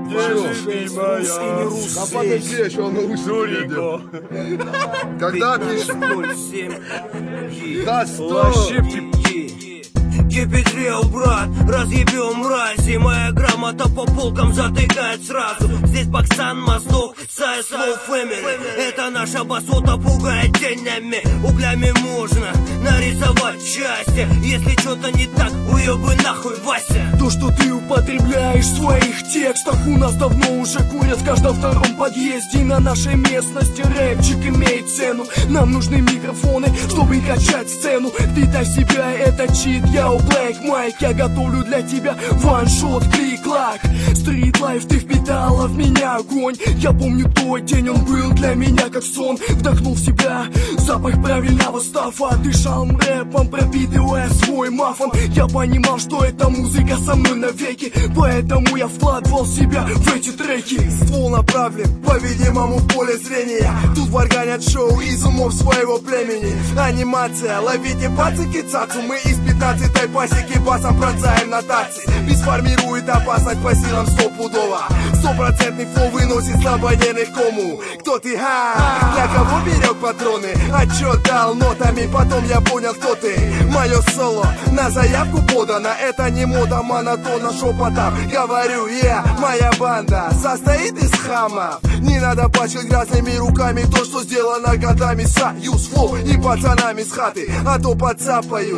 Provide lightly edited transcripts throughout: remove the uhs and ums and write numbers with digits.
Да подожди, еще он наушник. Когда пишешь? Да стой! Кипятрел, брат, разъебем мрази. Моя грамота по полкам затыкает сразу. Здесь Баксан, Моздок, Сай, Slow Family. Это наша басота пугает тенями. Углями можно нарисовать счастье. Если что-то не так, уебы нахуй, Вася. То, что ты употребляешь в своих текстах, у нас давно уже курят в каждом втором подъезде. На нашей местности рэпчик имеет цену. Нам нужны микрофоны, чтобы качать сцену. Ты дай себя, это чит, я Black Mike, я готовлю для тебя ваншот, клик-лак. Street Life, ты впитала в меня огонь. Я помню тот день, он был для меня как сон. Вдохнул в себя запах правильного стафа. Дышал рэпом, пропитывая свой мафон. Я понимал, что эта музыка со мной навеки, поэтому я вкладывал себя в эти треки. Ствол направлен по видимому в поле зрения. Тут варганят шоу из умов своего племени. Анимация, ловите пацики цацу. Мы из 15-й пасеки басом бросаем нотации. Бесформирует опасность по силам стопудово. 100% флоу выносит слабонервных кому. Кто ты, ха? Для кого берег патроны? Отчет дал нотами, потом я понял, кто ты. Мое соло на заявку подано. Это не мода, монотонно шепотом говорю я. Моя банда состоит из хамов. Не надо пачкать грязными руками то, что сделано годами. Союз флоу и пацанами с хаты, а то подцапают.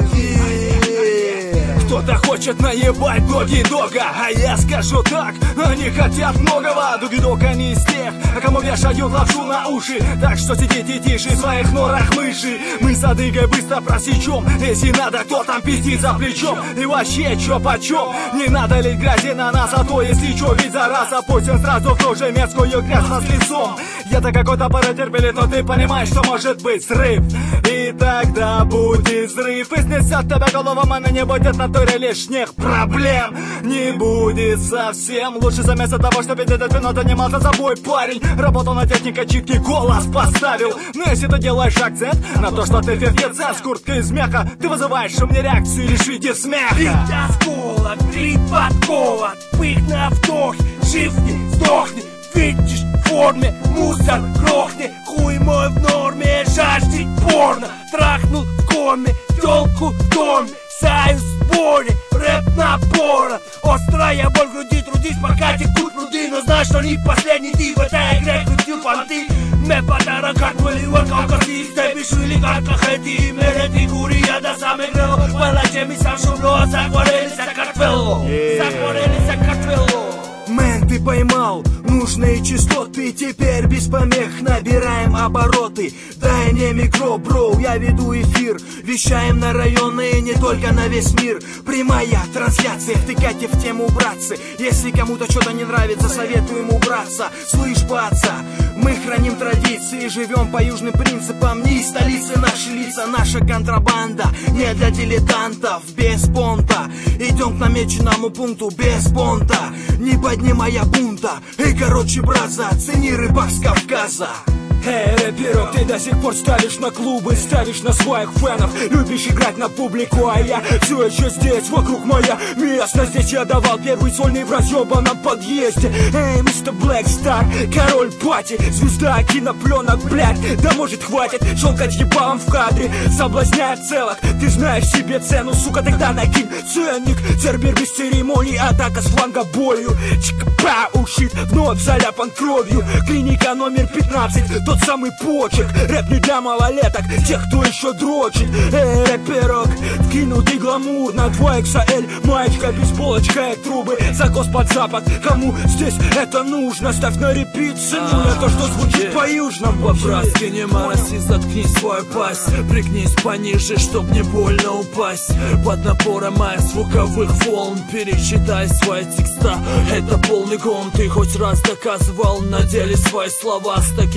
Кто-то хочет наебать Доги Дога, а я скажу так: они хотят многого. Доги Дог, они из тех, кому вешают лапшу на уши. Так что сидите тише в своих норах мыши. Мы с Адыгой быстро просечем. Если надо, кто там пиздит за плечом. И вообще, чё почем? Не надо лить грязи на нас, а то если чё, ведь зараза. Пустим сразу в ту же мерзкую грязь с лицом. Я-то какой-то потерпели, но ты понимаешь, что может быть срыв. И тогда будет взрыв. И снесет тебя голову, и не будет на той лишних проблем. Не будет совсем. Лучше заместо того, чтобы этот вино донимал за собой парень. Работал на технике читки, голос поставил. Но если ты делаешь акцент на то, что ты певец с курткой из меха, ты вызываешь у меня реакцию лишь в виде смеха. Рит осколок, рит подкован, пых на вдох, живни, сдохни. Видишь в форме, мусор грохни. Хуй мой в норме, жаждет порно. Трахнул в коме, тёлку в доме. Союз в сборе, рэп напора. Острая боль в груди, трудись, пока текут пруды. Но знай, что не последний ты в этой игре крутил понты. Ме подарок хартвели, варкалка си. Степиш или карка хэти, мере фигури. Я до самой грело, палаче ми сам шумло. Загорели Сакартвело, загорели Сакартвело. Мэн, ты поймал нужные частоты, теперь без помех набираем обороты. Дай мне микро, бро, я веду эфир. Вещаем на районы, не только на весь мир. Прямая трансляция, втыкайте в тему, братцы. Если кому-то что-то не нравится, советуем убраться. Слышь, паца, мы храним традиции, живем по южным принципам. Не из столицы наши лица, наша контрабанда не для дилетантов, без понта. Идем к намеченному пункту без понта, не поднимая бунта. Эй, короче, братца, цени рыбак с Кавказа. Эй, рэперок, ты до сих пор ставишь на клубы, ставишь на своих фенов, любишь играть на публику, а я все еще здесь, вокруг моя местность. Здесь я давал первый сольный в разъебанном подъезде. Эй, мистер Блэк Стар, король пати, звезда кинопленок, блядь, да может хватит щелкать ебалом в кадре, соблазняя целок. Ты знаешь себе цену, сука, тогда накинь ценник. Цербер без церемоний, атака с фланга болью. Чика-пау, щит, вновь заляпан кровью. Клиника номер 15, тот самый почерк. Рэп не для малолеток, тех, кто еще дрочит. Эй, рэперок, вкинутый гламур на 2XL, маечка, бейсболочка и трубы, закос под запад. Кому здесь это нужно? Ставь на репит, ценю на то, что звучит по-южному. По-братски не мороси, заткни свою пасть. Пригнись пониже, чтоб не больно упасть. Под напором моих звуковых волн перечитай свои текста, это полный гон. Ты хоть раз доказывал на деле свои слова с таким говном?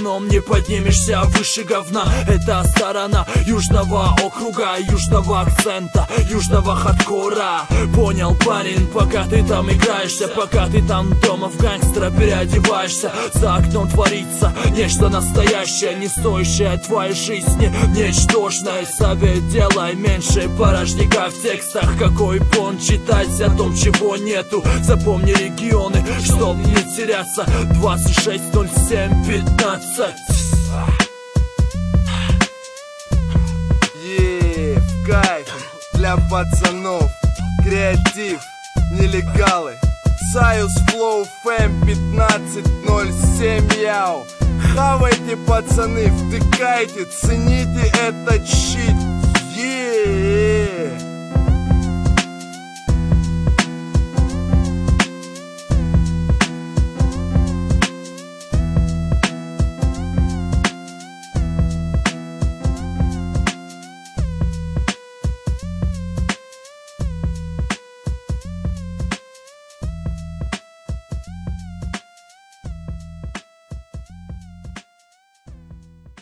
говном не поднимешься выше говна. Это сторона южного округа, южного акцента, южного хардкора. Понял, парень, пока ты там играешься, пока ты там дома в гангстера переодеваешься, за окном творится нечто настоящее, не стоящее твоей жизни, ничтожное. Совет: делай меньше порожняка в текстах. Какой пон читать о том, чего нету. Запомни регионы, чтоб не теряться. 260715. В кайф для пацанов. Креатив, нелегалы. Союз Flow FM 1507 яу. Хавайте, пацаны, втыкайте, цените этот щит.